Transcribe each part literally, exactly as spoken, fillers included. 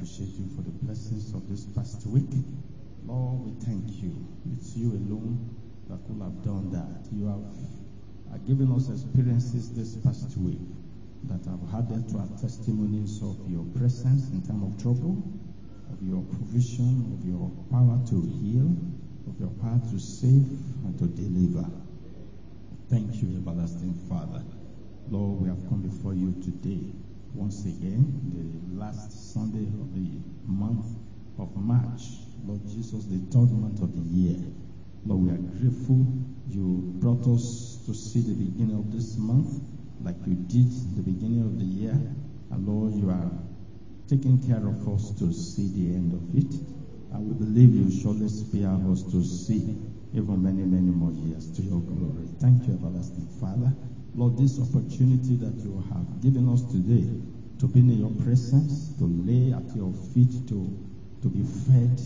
appreciate you for the blessings of this past week. Lord, we thank you. It's you alone that could have done that. You have uh, given us experiences this past week that have added to our testimonies of your presence in time of trouble, of your provision, of your power to heal, of your power to save and to deliver. Thank you, everlasting Father. Lord, we have come before you today, once again, the last Sunday of the month of March. Lord Jesus, the third month of the year. Lord, we are grateful you brought us to see the beginning of this month like you did the beginning of the year. And Lord, you are taking care of us to see the end of it. And we believe you surely spare us to see even many, many more years to your glory. Thank you, everlasting Father. Lord, this opportunity that you have given us today to be in your presence, to lay at your feet, to, to be fed,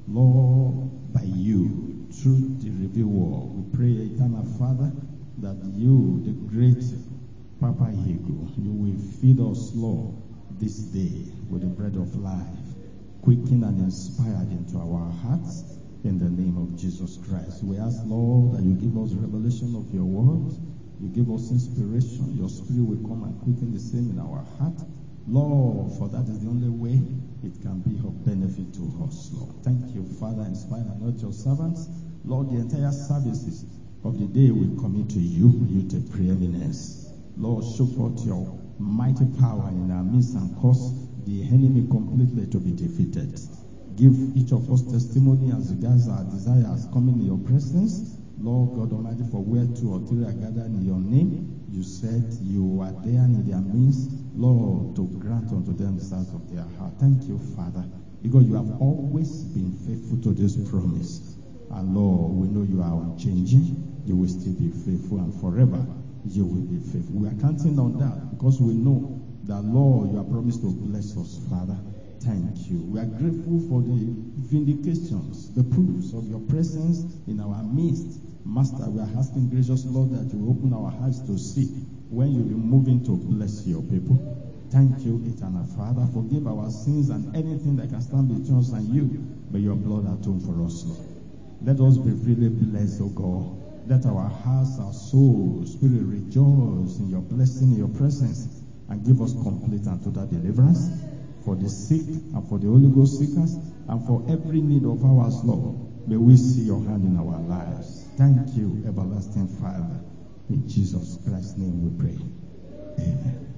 Lord, by you through the revealer. We pray, eternal Father, that you, the great Papa Ego, you will feed us, Lord, this day with the bread of life, quickened and inspired into our hearts in the name of Jesus Christ. We ask, Lord, that you give us revelation of your word. You give us inspiration. Your spirit will come and quicken the same in our heart. Lord, for that is the only way it can be of benefit to us, Lord. Thank you, Father, inspire not your servants. Lord, the entire services of the day we commit to you. You take preeminence. Lord, show forth your mighty power in our midst and cause the enemy completely to be defeated. Give each of us testimony as regards our desires coming in your presence. Lord God Almighty, for where two or three are gathered in your name, you said you are there in their midst, Lord, to grant unto them the desires of their heart. Thank you, Father, because you have always been faithful to this promise. And Lord, we know you are unchanging. You will still be faithful, and forever you will be faithful. We are counting on that because we know that, Lord, you have promised to bless us, Father. Thank you. We are grateful for the vindications, the proofs of your presence in our midst. Master, we are asking, gracious Lord, that you open our hearts to see when you will move in to bless your people. Thank you, eternal Father. Forgive our sins and anything that can stand between us and you. May your blood atone for us, Lord. Let us be really blessed, O God. Let our hearts, our souls, spirit rejoice in your blessing, in your presence, and give us complete and total deliverance for the sick and for the Holy Ghost seekers and for every need of ours, Lord. May we see your hand in our lives. Thank you, everlasting Father. In Jesus Christ's name we pray. Amen.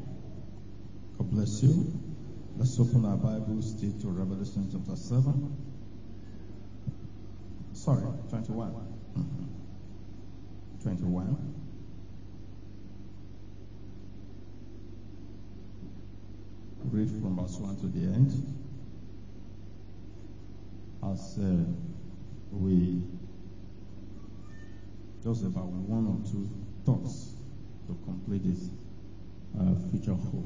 God bless you. Let's open our Bibles to Revelation chapter seven. Sorry, twenty-one. Mm-hmm. twenty-one. Read from verse one to the end. As uh, we just about one or two thoughts to complete this uh, future hope.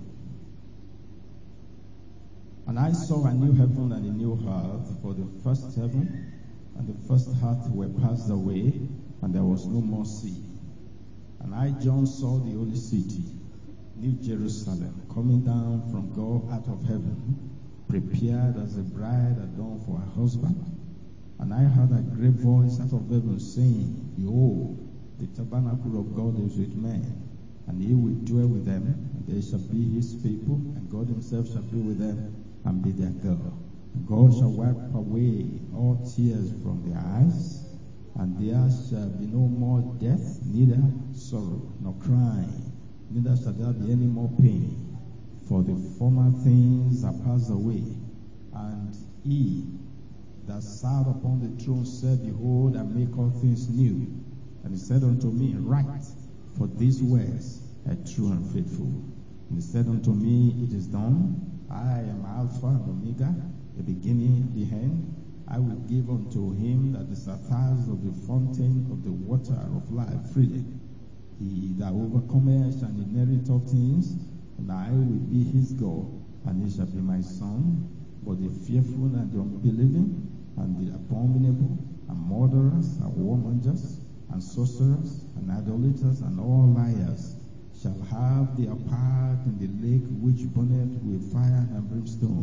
And I saw a new heaven and a new earth, for the first heaven and the first earth were passed away, and there was no more sea. And I, John, saw the holy city, New Jerusalem, coming down from God out of heaven, prepared as a bride adorned for her husband. And I heard a great voice out of heaven saying, Behold, the tabernacle of God is with men, and he will dwell with them, and they shall be his people, and God himself shall be with them, and be their God. And God shall wipe away all tears from their eyes, and there shall be no more death, neither sorrow, nor crying, neither shall there be any more pain, for the former things are passed away. And he that sat upon the throne said, Behold, I make all things new. And he said unto me, Write, for these words are true and faithful. And he said unto me, It is done. I am Alpha and Omega, the beginning and the end. I will give unto him that is athirst of the fountain of the water of life freely. He that overcometh shall inherit all things, and I will be his God, and he shall be my son. But the fearful and the unbelieving, and the abominable, and murderers, and whoremongers, and sorcerers, and idolaters, and all liars, shall have their part in the lake which burneth with fire and brimstone,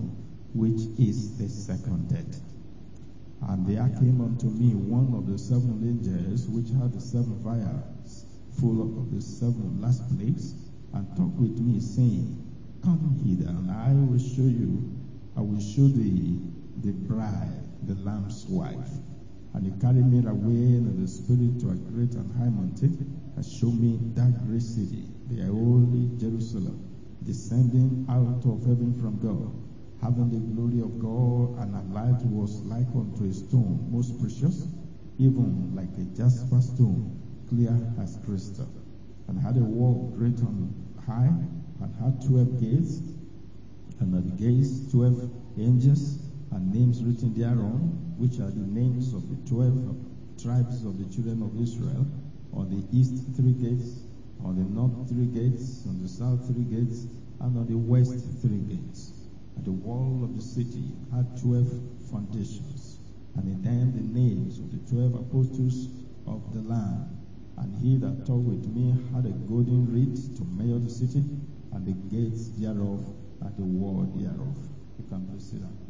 which is the second death. And there came unto me one of the seven angels, which had the seven vials full of the seven last plagues, and talked with me, saying, Come hither, and I will show you, I will show thee the bride, the Lamb's wife. And he carried me away in the spirit to a great and high mountain, and showed me that great city, the holy Jerusalem, descending out of heaven from God, having the glory of God, and her light was like unto a stone most precious, even like a jasper stone, clear as crystal, and had a wall great and high, and had twelve gates, and at the gates twelve angels, and names written thereon, which are the names of the twelve tribes of the children of Israel. On the east three gates, on the north three gates, on the south three gates, and on the west three gates. And the wall of the city had twelve foundations, and in them the names of the twelve apostles of the Lamb. And he that talked with me had a golden reed to measure the city, and the gates thereof, and the wall thereof. You can please sit down.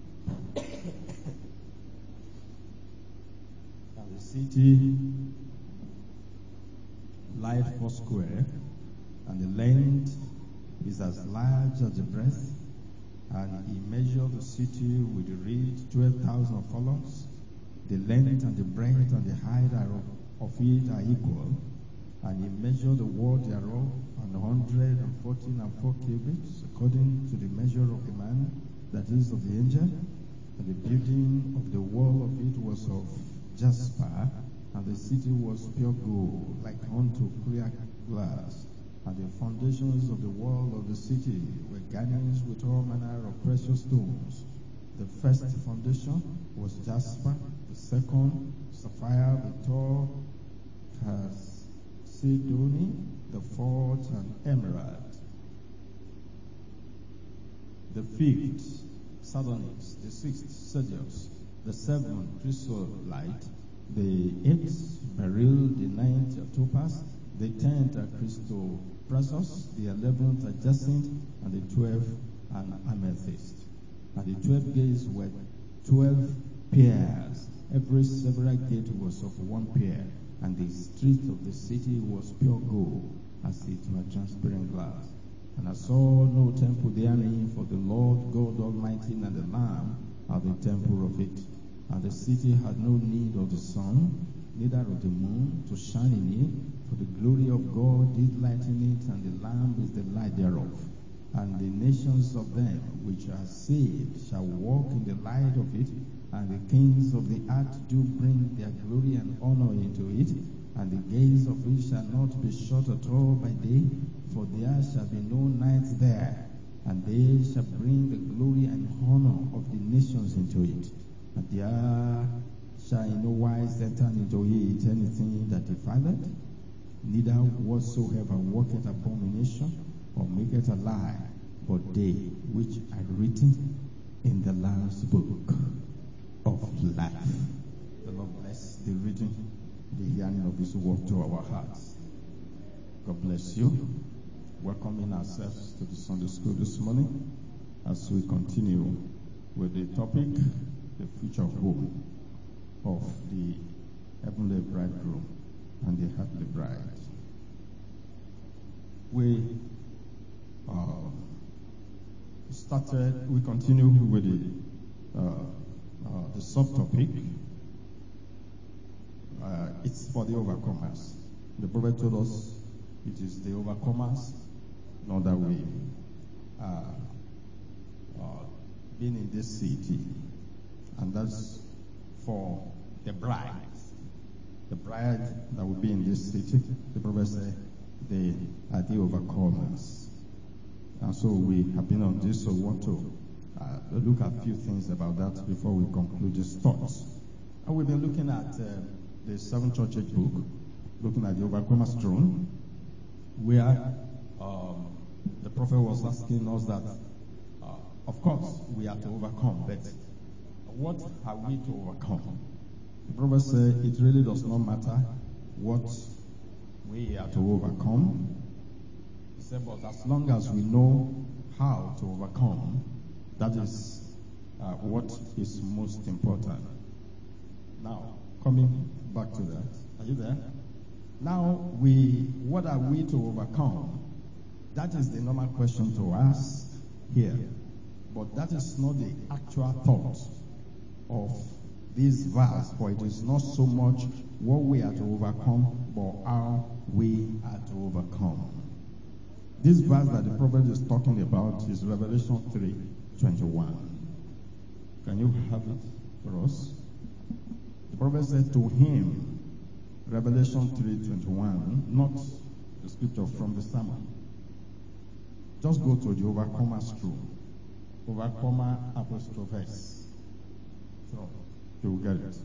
And the city lieth four square, and the length is as large as the breadth. And he measured the city with the reed twelve thousand furlongs. The length and the breadth and the height of, of it are equal. And he measured the wall thereof an hundred and fourteen and four cubits, according to the measure of the man, that is of the angel. And the building of the wall of it was of jasper, and the city was pure gold, like unto clear glass. And the foundations of the wall of the city were garnished with all manner of precious stones. The first foundation was jasper, the second sapphire, the third chalcedony, the fourth an emerald, the fifth sardonyx, the sixth sardius, the seventh chrysolite, the eighth beryl, the ninth topaz, the tenth are Christoprasus, the eleventh are jacinth, and the twelfth an amethyst. And the twelve gates were twelve pairs. Every several gate was of one pair, and the street of the city was pure gold, as it were transparent glass. And I saw no temple therein, for the Lord God Almighty and the Lamb are the temple of it. And the city had no need of the sun, neither of the moon, to shine in it, for the glory of God did lighten it, and the Lamb is the light thereof. And the nations of them which are saved shall walk in the light of it, and the kings of the earth do bring their glory and honor into it, and the gates of it shall not be shut at all by day, for there shall be no night there, and they shall bring the glory and honor of the nations into it. And there shall in no wise enter into it anything that defileth, neither whatsoever worketh abomination, or maketh a lie, but they which are written in the Lamb's book of life. The Lord bless the reading, the hearing of His word to our hearts. God bless you. Welcoming ourselves to the Sunday school this morning as we continue with the topic, the future home of the heavenly bridegroom and the heavenly bride. We uh, started, we continue with the, uh, uh, the subtopic. Uh, it's for the overcomers. The prophet told us it is the overcomers, not that we uh, uh, been in this city, and that's for the bride. The bride that will be in this city, the prophet said, they are the overcomers. And so we have been on this, so we want to uh, look at a few things about that before we conclude these thoughts. And we've been looking at uh, the seven church age book, looking at the overcomer's throne, where um, the prophet was asking us that, uh, of course, we are to overcome, but what are we to overcome? The prophet said it really does not matter what we are to overcome. He said, but as long as we know how to overcome, that is uh, what is most important. Now, coming back to that, are you there? Now, we, what are we to overcome? That is the normal question to ask here. But that is not the actual thought of this verse, for it is not so much what we are to overcome, but how we are to overcome. This verse that the prophet is talking about is Revelation three twenty-one. Can you have it for us? The prophet said to him, Revelation three twenty-one, not the scripture from the sermon. Just go to the overcomer's throne. Overcomer apostrophes. So, you will get it.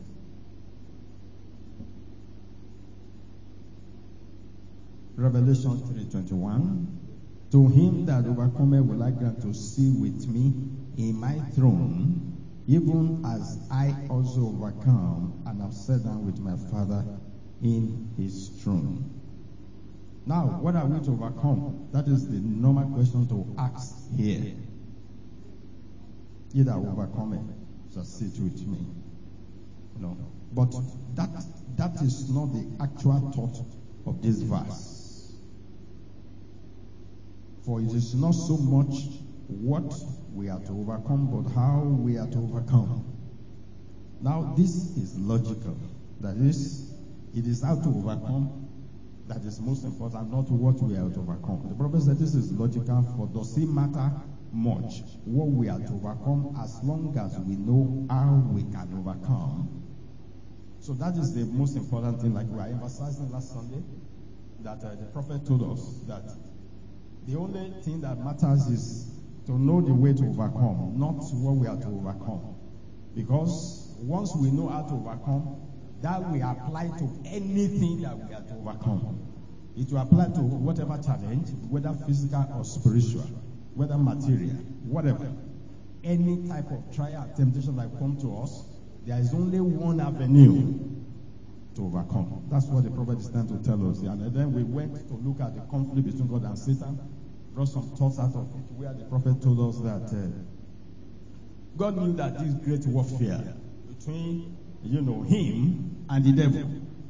Revelation three twenty-one. To him that overcometh will I grant to sit with me in my throne, even as I also overcome and have sat down with my Father in his throne. Now, what are we to overcome? That is the normal question to ask here. He that overcometh shall sit with me. No. But that that is not the actual thought of this verse. For it is not so much what we are to overcome, but how we are to overcome. Now, this is logical. That is, it is how to overcome that is most important, not what we are to overcome. The prophet said this is logical, for does it matter much what we are to overcome as long as we know how we can overcome? So that is the most important thing, like we were emphasizing last Sunday, that uh, the prophet told us that the only thing that matters is to know the way to overcome, not what we are to overcome. Because once we know how to overcome, that will apply to anything that we are to overcome. It will apply to whatever challenge, whether physical or spiritual, whether material, whatever. Any type of trial or temptation that come to us, there is only one avenue to overcome. That's what the prophet is trying to tell us. And then we went to look at the conflict between God and Satan, brought some thoughts out of it, where the prophet told us that uh, God knew that this great warfare between, you know, him and the devil.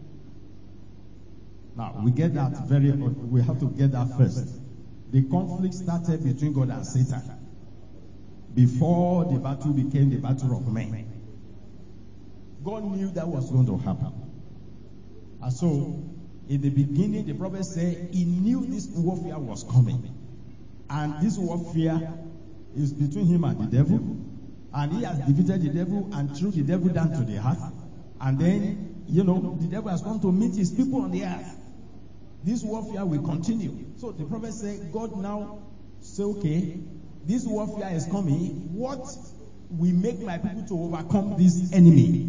Now, we get that very, we have to get that first. The conflict started between God and Satan before the battle became the battle of men. God knew that was going to happen. And so, in the beginning, the prophet said he knew this warfare was coming. And this warfare is between him and the devil. And he has defeated the devil and threw the devil down to the earth. And then, you know, the devil has come to meet his people on the earth. This warfare will continue. So the prophet said, God now say, okay, this warfare is coming. What will make my people to overcome this enemy?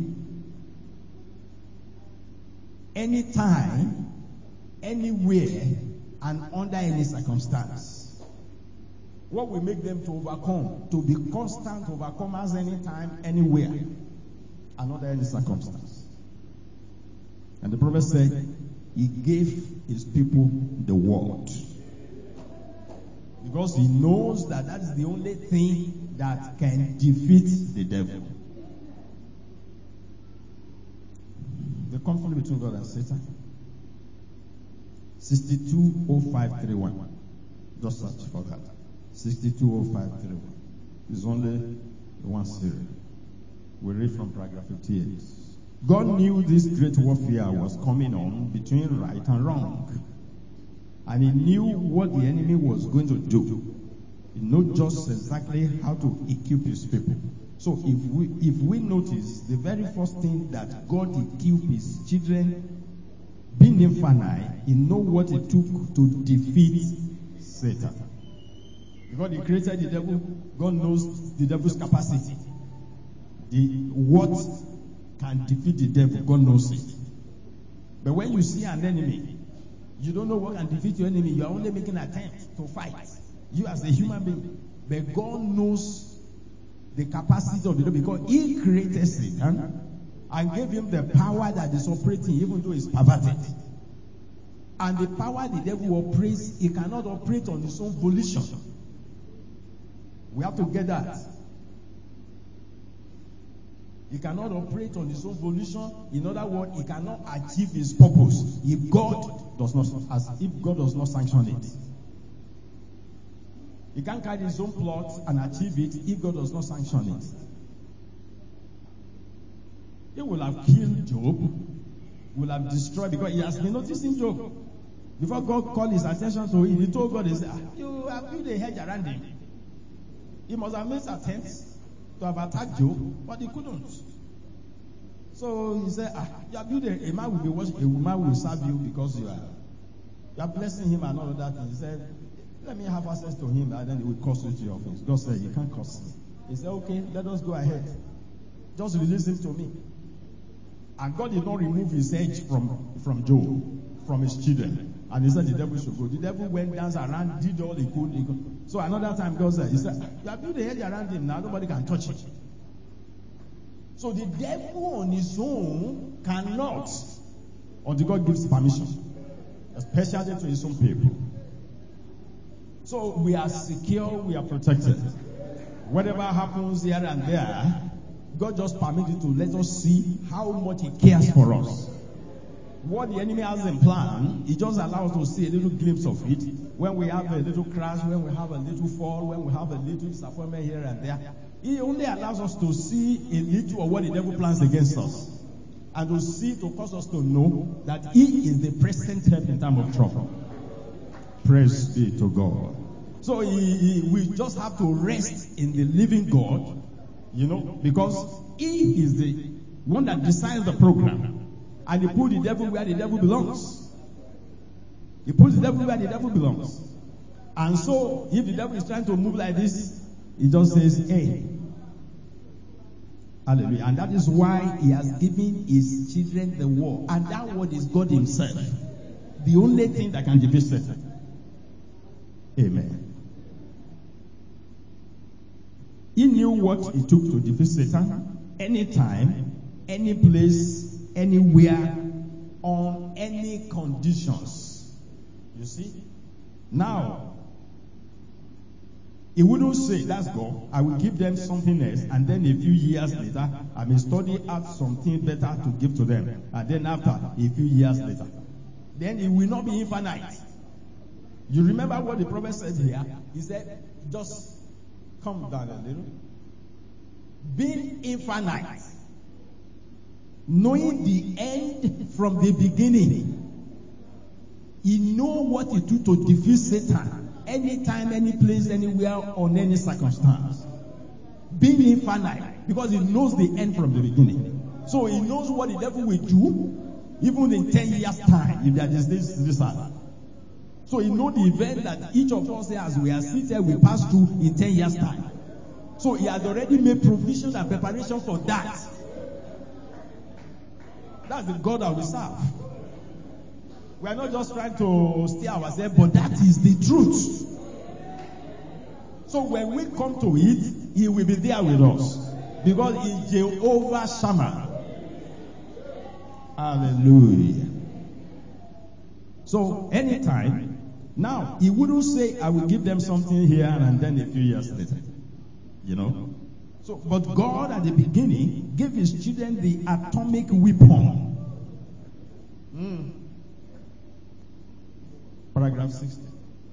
Anytime, anywhere, and under any circumstance. What will make them to overcome? To be constant overcomers anytime, anywhere, and under any circumstance. And the prophet said, he gave his people the word. Because he knows that that is the only thing that can defeat the devil. The conflict between God and Satan. sixty-two oh five thirty-one. Just search for that. sixty-two oh five thirty-one. It's only one series. We read from paragraph fifty-eight. God knew this great warfare was coming on between right and wrong. And he knew what the enemy was going to do. He knew just exactly how to equip his people. So if we if we notice, the very first thing that God equipped his children, being infinite, he know what it took to defeat Satan. Because he created the devil, God knows the devil's capacity. The what can defeat the devil, God knows it. But when you see an enemy, you don't know what can defeat your enemy. You are only making an attempt to fight. You as a human being. But God knows the capacity of the devil, because he created Satan and gave him the power that is operating, even though it's perverted. And the power the devil operates, he cannot operate on his own volition. We have to get that. He cannot operate on his own volition. In other words, he cannot achieve his purpose if God does not, as if God does not sanction it. He can't carry his own plot and achieve it if God does not sanction it. He will have killed Job, will have destroyed, because he has been noticing Job. Before God called his attention to him, he told God, he said, ah, you have built a hedge around him. He must have made attempts to have attacked Job, but he couldn't. So he said, ah, you have built a, a man will be worship, a woman will serve you because you are you are blessing him and all of that. And he said, let me have access to him, and then he will curse you to your face. God said, you can't curse me. He said, okay, let us go ahead. Just release him to me. And God did not remove his edge from, from Job, from his children. And he said the devil should go. The devil went, danced around, did all he could. He could. So another time God said, he said, you have built a hedge around him now, nobody can touch it. So the devil on his own cannot, until God gives permission, especially to his own people. So we are secure, we are protected. Whatever happens here and there, God just permitted to let us see how much He cares for us. What the enemy has in plan, He just allows us to see a little glimpse of it. When we have a little crash, when we have a little fall, when we have a little disappointment here and there, He only allows us to see a little of what the devil plans against us. And to see, to cause us to know that He is the present help in time of trouble. Praise be to God. So he, he, we just have to rest in the living God, you know, because He is the one that decides the program. And He put the devil where the devil belongs. He puts the devil where the devil belongs. And so, if the devil is trying to move like this, he just says, hey. Hallelujah. And that is why He has given His children the word. And that word is God Himself. The only thing that can defeat Satan. Amen. He knew what it took to defeat Satan. Anytime, any place, anywhere, on any conditions. You see? Now, He wouldn't say, that's God, I will give them something else, and then a few years later, I may study out something better to give to them. And then after, a few years later. Then it will not be infinite. You remember what the prophet said here? He said, just come down a little. Being infinite, knowing the end from the beginning, He knows what He do to defeat Satan anytime, any place, anywhere, on any circumstance. Being infinite, because He knows the end from the beginning. So He knows what the devil will do, even in ten years' time, if there is this disorder. So He knows the event that each of us here, as we are seated, will pass through in ten years' time. So He has already made provision and preparation for that. That's the God that we serve. We are not just trying to steer ourselves, but that is the truth. So when we come to it, He will be there with us. Because He is Jehovah Shammah. Hallelujah. So anytime, now He wouldn't say, I will give them something here and then a few years later. You know? So, but God at the beginning gave His children the atomic weapon. Mm. Paragraph sixty.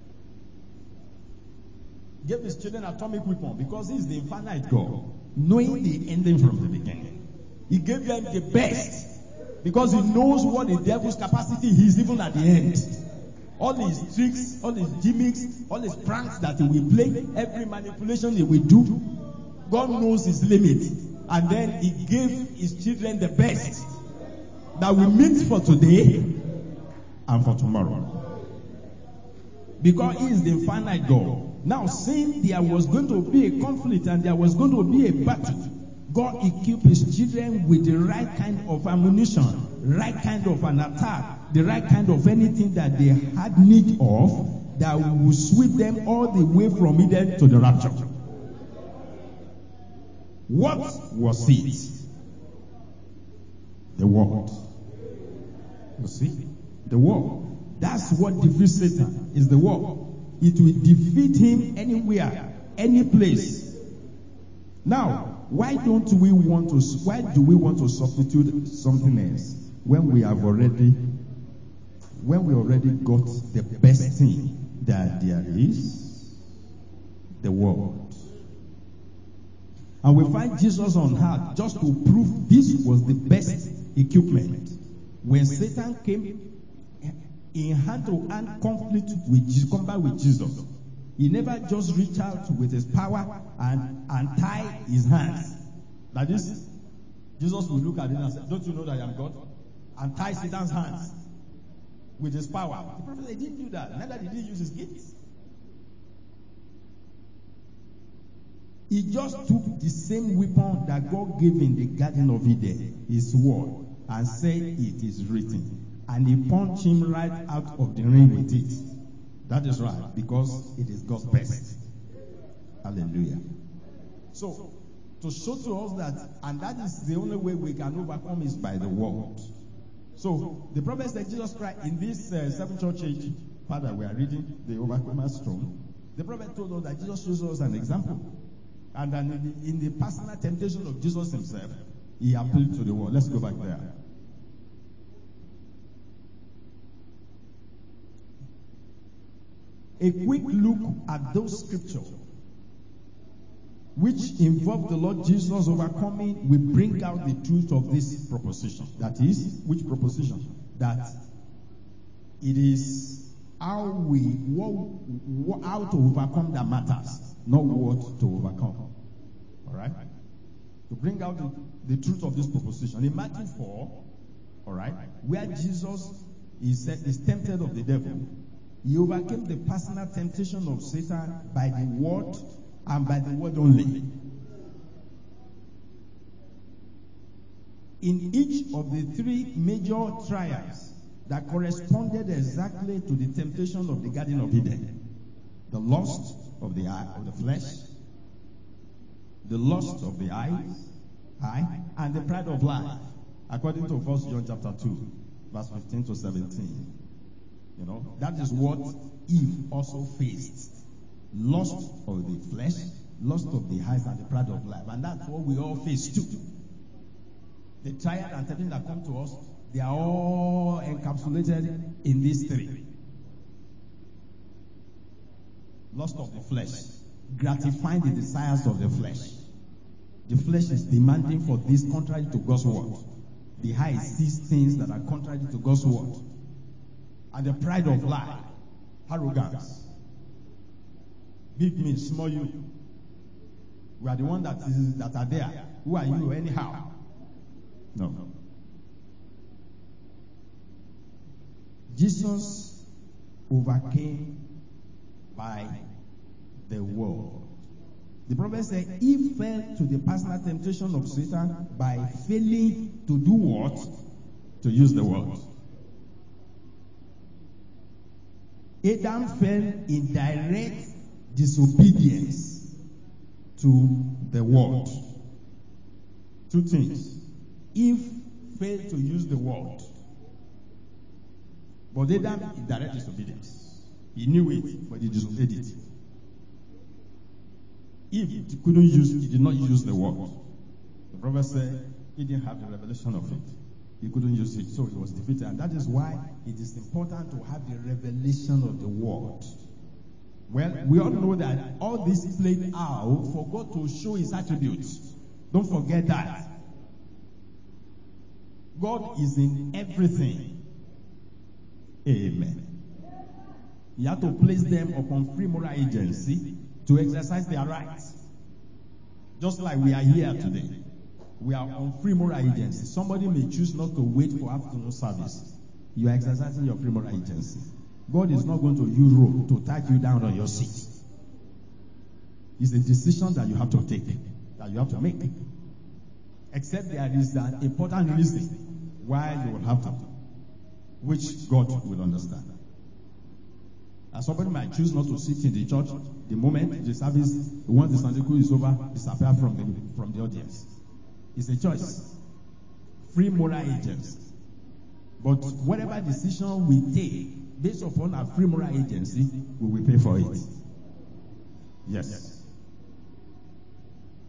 Gave His children atomic weapon because He is the infinite God, knowing the ending from the beginning. He gave them the best because He knows what the devil's capacity is even at the end. All his tricks, all his gimmicks, all his pranks that He will play, every manipulation He will do, God knows His limit. And then He gave His children the best that we meet for today and for tomorrow. Because He is the infinite God. Now, seeing there was going to be a conflict and there was going to be a battle, God equipped His children with the right kind of ammunition, right kind of an attack, the right kind of anything that they had need of that will sweep them all the way from Eden to the rapture. What was it? The word. You see? The word. That's what defeats Satan, is the word. It will defeat him anywhere, any place. Now, why don't we want to, why do we want to substitute something else when we have already, when we already got the best thing that there is, the word. And we find Jesus on earth just to prove this was the best equipment. When Satan came in hand-to-hand conflict with Jesus, combat with Jesus, he never just reached out with his power and, and tie his hands. That is, Jesus will look at him and say, don't you know that I am God? And tie Satan's hands with his power. The prophet said, he didn't do that. Neither did he use his gifts. He just took the same weapon that God gave in the Garden of Eden, his word, and said, it is written. And he punched him right out of the ring with it. That is right, because it is God's best. Hallelujah. So, to show to us that, and that is the only way we can overcome is by the word. So, the prophet said, Jesus Christ, in this uh, seven church age, Father, we are reading the Overcomer's Stone. The prophet told us that Jesus shows us an example. And then in the, in the personal temptation of Jesus himself, he appealed to the word. Let's go back there. A quick look at those scriptures which involve the Lord Jesus overcoming will bring out the truth of this proposition. That is, which proposition? That it is how we, what, how to overcome that matters, not what to overcome. Alright? To bring out the, the truth of this proposition. In Matthew four, alright, where Jesus is, is tempted of the devil, he overcame the personal temptation of Satan by the word and by the word only. In each of the three major trials that corresponded exactly to the temptation of the Garden of Eden, the lust of the eye, of the flesh, the lust of the eyes, eye, and the pride of life, according to First John chapter two, verse fifteen to seventeen. You know, that is what Eve also faced. Lust of the flesh, lust of the eyes, and the pride of life. And that's what we all face too. The trial and temptation that come to us, they are all encapsulated in these three. Lust of the flesh, gratifying the desires of the flesh. The flesh is demanding for this contrary to God's word. The eye sees things that are contrary to God's word. And the pride of life, arrogance. Big me, small you. We are the one that is that are there. Who are you anyhow? No. Jesus overcame by the word. The prophet said he fell to the personal temptation of Satan by failing to do what? To use the word. Adam fell in direct disobedience to the word. Two things. Eve failed to use the word. But Adam in direct disobedience. He knew it, but he disobeyed it. Eve couldn't use, he did not use the word. The prophet said he didn't have the revelation of it. He couldn't use it, so he was defeated. And that is why it is important to have the revelation of the word. Well, we all know that all this played out for God to show his attributes. Don't forget that. God is in everything. Amen. He had to place them upon free moral agency to exercise their rights. Just like we are here today. We are on free moral agency. Somebody may choose not to wait for afternoon service. You are exercising your free moral agency. God is not going to use rope to tie you down on your seat. It's a decision that you have to take, that you have to make. Except there is an important reason why you will have to, which God will understand. And somebody might choose not to sit in the church the moment the service, once the Sunday school is over, disappear from the, from the audience. It's a choice. Free moral agency. But whatever decision we take based upon our free moral agency, we will pay for it. Yes.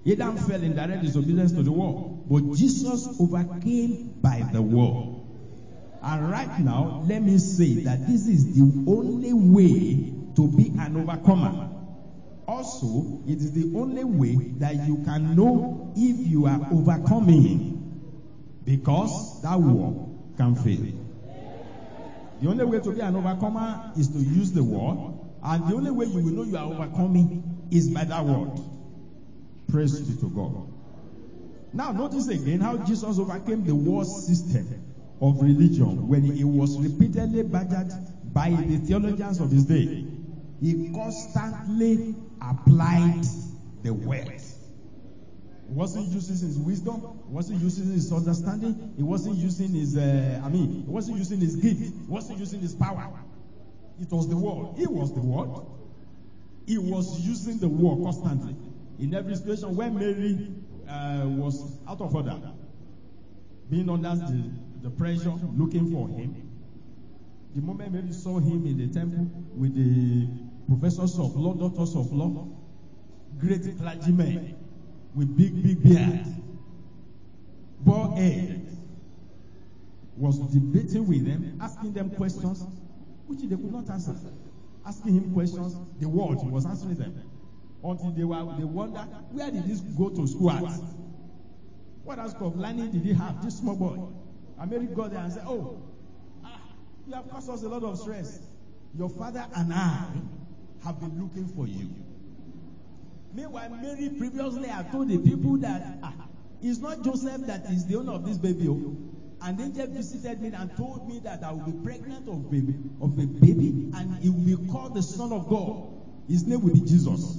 Adam fell in direct disobedience to the word. But Jesus overcame by the word. And right now, let me say that this is the only way to be an overcomer. Also, it is the only way that you can know if you are overcoming, because that word can fail. The only way to be an overcomer is to use the word, and the only way you will know you are overcoming is by that word. Praise be to God. Now, notice again how Jesus overcame the world system of religion when he was repeatedly badgered by the theologians of his day. He constantly applied the word. He wasn't using his wisdom. He wasn't using his understanding. He wasn't using his, uh, I mean, he wasn't using his gift. He wasn't using his power. It was the word. He was the word. He was using the word constantly. In every situation when Mary uh, was out of order, being under the, the pressure, looking for him, the moment Mary saw him in the temple with the professors of law, doctors of law, great clergymen with big, big beards, bald head, was debating with them, asking them questions which they could not answer. Asking him questions, the word he was answering them. Until they were, they wonder, where did this go to school at? What else of learning did he have, this small boy? And Mary got there and said, oh, ah, you have caused us a lot of stress. Your father and I have been looking for you. Meanwhile, Mary previously had told the people that ah, it's not Joseph that is the owner of this baby. Oh. And the angel visited me and told me that I will be pregnant of baby, of a baby, and he will be called the Son of God. His name will be Jesus.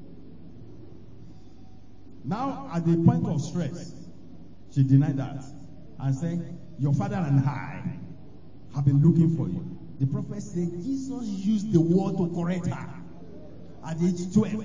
Now, at the point of stress, she denied that and said, your father and I have been looking for you. The prophet said Jesus used the word to correct her at age twelve.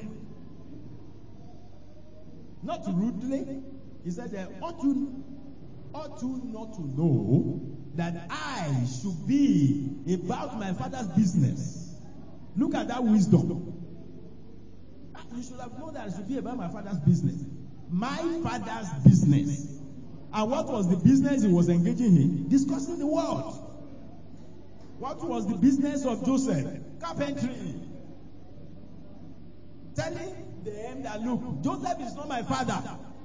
Not rudely. He said, ought you, ought you not to know that I should be about my father's business? Look at that wisdom. You should have known that I should be about my father's business. My father's business. And what was the business he was engaging in? Discussing the world. What was the business of Joseph? Carpentry. Telling them that, look, Joseph is not my father.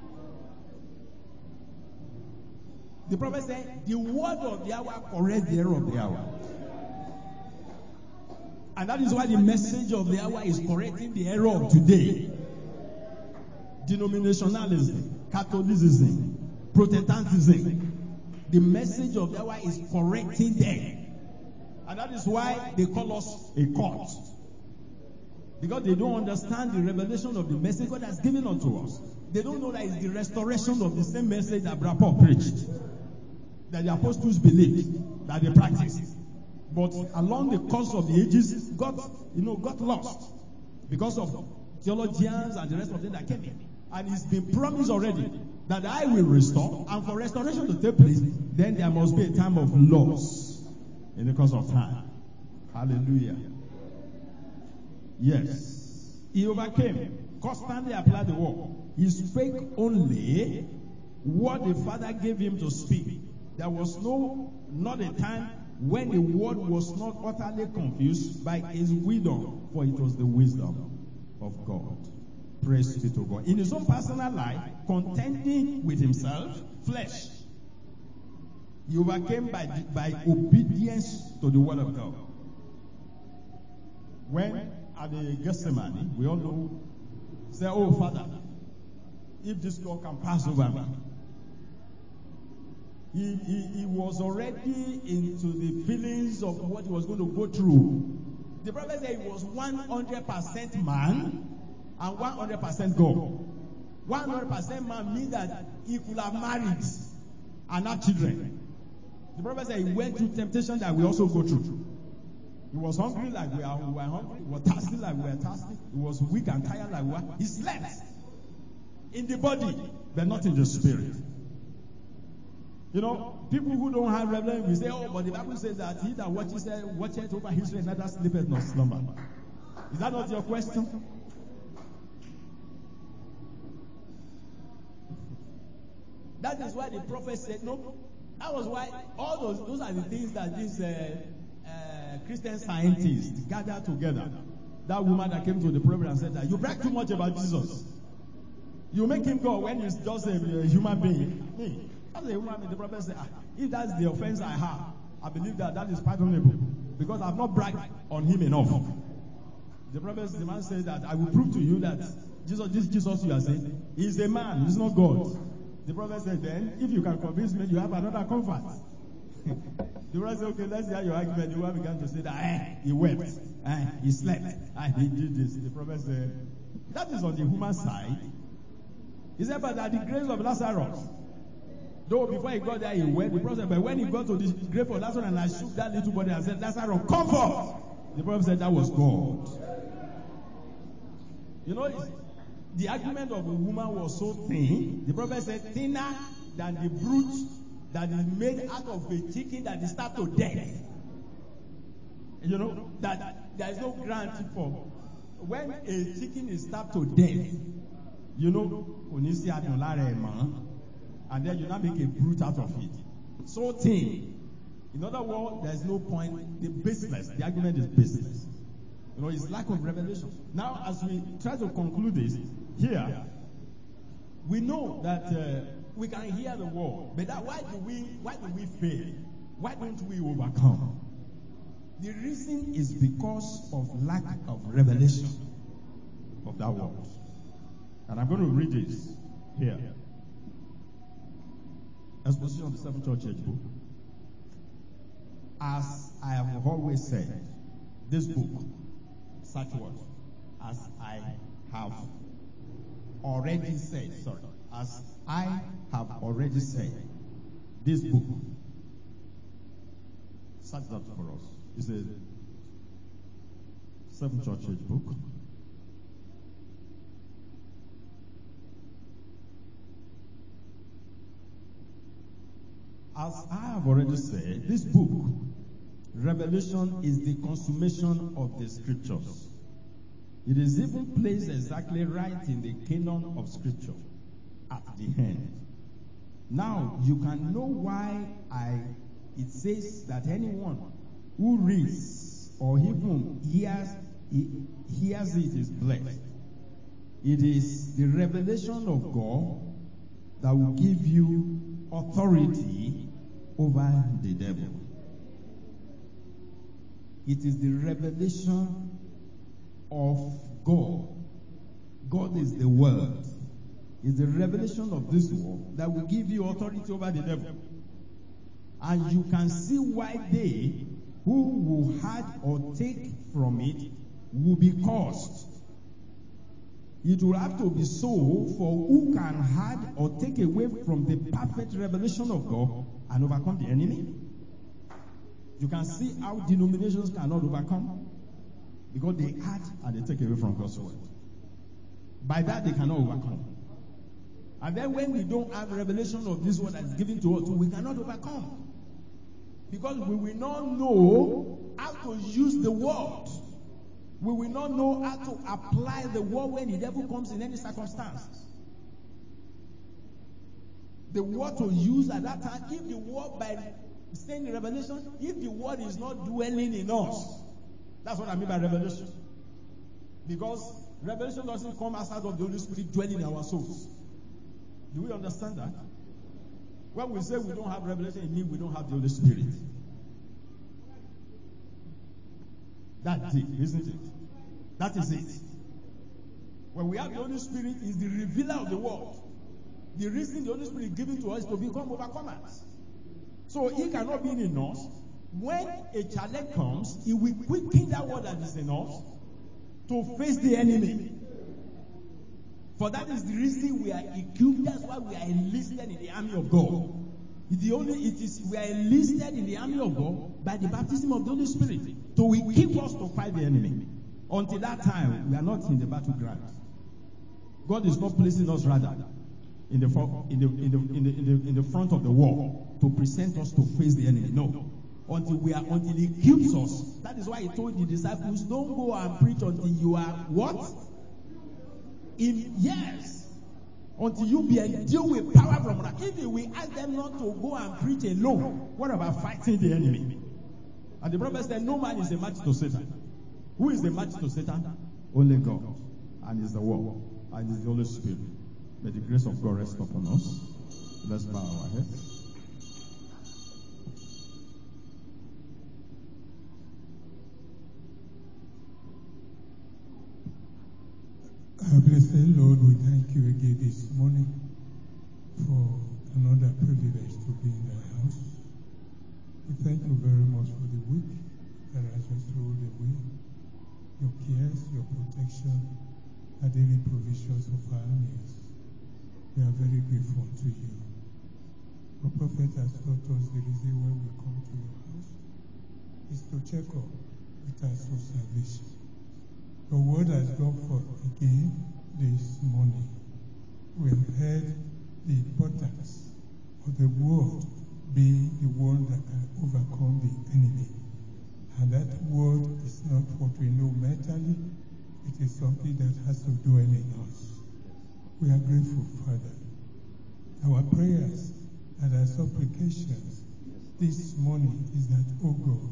The prophet said, the word of the hour corrects the error of the hour. And that is why the message of the hour is correcting the error of today. Denominationalism, Catholicism, Protestantism. The message of the hour is correcting them. And that is why they call us a cult. Because they don't understand the revelation of the message God has given unto us. They don't know that it's the restoration of the same message that Brother Paul preached, that the apostles believed, that they practiced. But along the course of the ages, got, you know, got lost because of theologians and the rest of them that came in. And it's been promised already that I will restore, and for restoration to take place, then there must be a time of loss in the course of time. Hallelujah. Yes. He overcame, constantly applied the word. He spake only what the Father gave him to speak. There was no, not a time when the word was not utterly confused by his wisdom, for it was the wisdom of God. Praise be to God. In his own personal life, contending with himself, flesh, he overcame by, by obedience to the word of God. When at the Gethsemane, we all know, say, oh Father, if this God can pass over me. He, he, he was already into the feelings of what he was going to go through. The prophet said he was one hundred percent man and one hundred percent God. one hundred percent man means that he could have married and have children. The prophet said he went through temptation that we also go through. He was hungry like we are, we were hungry. He was thirsty like we were thirsty. He was weak and tired like we were. He slept in the body, but not in the spirit. You know, people who don't have revelation will say, oh, but the Bible says that he that watches watches over history neither sleepeth nor slumber. Is that not your question? That is why the prophet said, no, that was why all those, those are the things that these uh, uh, Christian scientists gathered together. That woman that came to the prophet and said that, you brag too much about Jesus. You make him God when he's just a, a human being. Me, as a human being, the prophet said, ah, if that's the offense I have, I believe that that is pardonable. Because I've not bragged on him enough. The prophet, the man said that I will prove to you that Jesus, this Jesus you are saying, he is a man, he's not God. The prophet said, then, if you can convince me, you have another comfort. The prophet said, okay, let's hear your argument. The one began to say that, eh, he wept, eh, he slept, eh, he did this. The prophet said, that is on the human side. He said, but at the grave of Lazarus, though before he got there, he wept. The prophet said, but when he got to the grave of Lazarus and I shook that little body and said, Lazarus, come forth. The prophet said, that was God. You know, the argument of a woman was so thin. The prophet said, thinner than the brute that is made out of a chicken that is stabbed to death. You know, that there is no guarantee for when a chicken is stabbed to death. You know, and then you now make a brute out of it. So thin. In other words, there is no point. The baseless. The argument is baseless. You know, it's lack of revelation. Now, as we try to conclude this, here, we know that uh, we can hear the word, but that why do we why do we fail? Why don't we overcome? The reason is because of lack of revelation of that word. And I'm going to read this here. Exposition of the Seven Church Age book. As I have always said, this book, such words, as I have already said, sorry, as I have already said, this book, such that for us, is a Seven Church Age book. As I have already said, this book, Revelation, is the consummation of the scriptures. It is even placed exactly right in the canon of scripture at the end. Now, you can know why I it says that anyone who reads or even hears, he, hears it is blessed. It is the revelation of God that will give you authority over the devil. It is the revelation of God. God is the word. It's the revelation of this word that will give you authority over the devil. And you can see why they who will hide or take from it will be cursed. It will have to be so, for who can hide or take away from the perfect revelation of God and overcome the enemy? You can see how denominations cannot overcome, because they add and they take away from God's word. By that they cannot overcome. And then when we don't have revelation of this word that is given to us, we cannot overcome. Because we will not know how to use the word. We will not know how to apply the word when the devil comes in any circumstance. The word to use at that time, if the word by saying in Revelation, if the word is not dwelling in us, that's what I mean by revelation. Because revelation doesn't come outside of the Holy Spirit dwelling in our souls. Do we understand that? When we say we don't have revelation, it means we don't have the Holy Spirit. That's it, isn't it? That is it. When we have the Holy Spirit, is the revealer of the word. The reason the Holy Spirit is given to us is to become overcomers. So he cannot be in us. When a challenge comes, he will quicken that word that is in us to face the enemy. For that is the reason we are equipped. That's why we are enlisted in the army of God. The only it is we are enlisted in the army of God by the baptism of the Holy Spirit to equip us to fight the enemy. Until that time, we are not in the battleground. God is not placing us rather in the in the in the in the, in the, in the front of the war to present us to face the enemy. No, until we are until He equips us. That is why He told the disciples, "Don't go and preach until you are what? In yes, Until you be endued with power from God. If we ask them not to go and preach alone, what about fighting the enemy? And the prophet said, no man is a match to Satan. Who is the match to Satan? Only God. And it's the Word. And it's the Holy Spirit. May the grace of God rest upon us. Let's bow our heads. Our blessed Lord, we thank you again this morning for another privilege to be in thy house. We thank you very much for the week that has just rolled away, your cares, your protection, and daily provisions of our needs. We are very grateful to you. Our prophet has taught us the reason why we come to your house is to check up with our soul salvation. Your word has gone forth again this morning. We have heard the importance of the word being the one that can overcome the enemy. And that word is not what we know mentally, it is something that has to dwell in us. We are grateful, Father. Our prayers and our supplications this morning is that, oh God,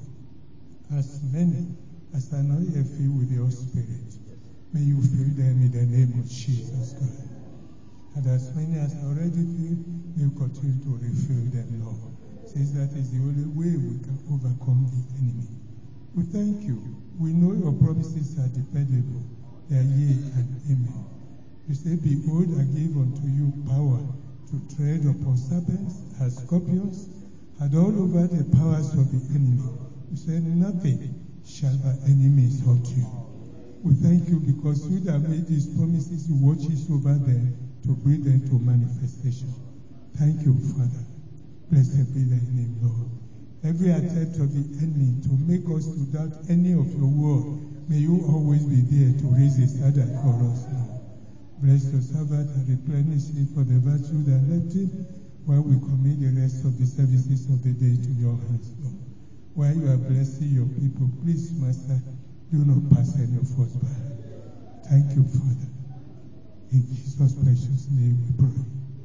as many as are not yet filled with your Spirit, may you fill them in the name of Jesus Christ. And as many as are already filled, may you continue to refill them, Lord. Since that is the only way we can overcome the enemy. We thank you. We know your promises are dependable. They are yea and amen. You say, behold, I give unto you power to tread upon serpents and scorpions and all over the powers of the enemy. You say, nothing shall by enemies hurt you. We thank you because you that made these promises, you watches over them to bring them to manifestation. Thank you, Father. Blessed be thy name, Lord. Every attempt of the enemy to make us to doubt any of your word, may you always be there to raise a standard for us, Lord. Bless your servant and replenish him for the virtue that left him, while we commit the rest of the services of the day to your hands, Lord. While you are blessing your people, please, Master, do not pass any of us by. Thank you, Father. In Jesus' precious name we pray.